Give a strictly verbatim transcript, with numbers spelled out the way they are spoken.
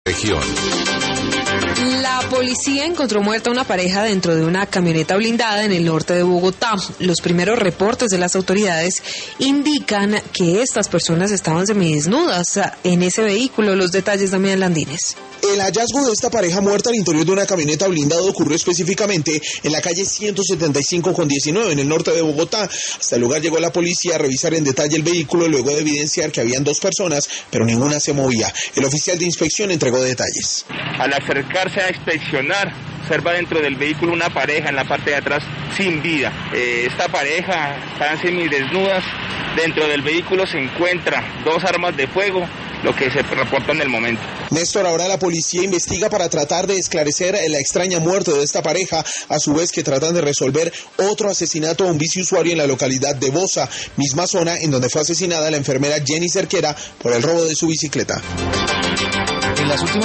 Región. La policía encontró muerta a una pareja dentro de una camioneta blindada en el norte de Bogotá. Los primeros reportes de las autoridades indican que estas personas estaban semidesnudas en ese vehículo. Los detalles, Damián Landines. El hallazgo de esta pareja muerta al interior de una camioneta blindada ocurrió específicamente en la calle ciento setenta y cinco con diecinueve en el norte de Bogotá. Hasta el lugar llegó la policía a revisar en detalle el vehículo luego de evidenciar que habían dos personas, pero ninguna se movía. El oficial de inspección entregó detalles. Al acercarse a inspeccionar, observa dentro del vehículo una pareja en la parte de atrás sin vida. Eh, esta pareja están semidesnudas. Dentro del vehículo se encuentran dos armas de fuego, lo que se reporta en el momento. Néstor, ahora la policía investiga para tratar de esclarecer la extraña muerte de esta pareja, a su vez que tratan de resolver otro asesinato a un biciusuario en la localidad de Bosa, misma zona en donde fue asesinada la enfermera Jenny Cerquera por el robo de su bicicleta. En las últimas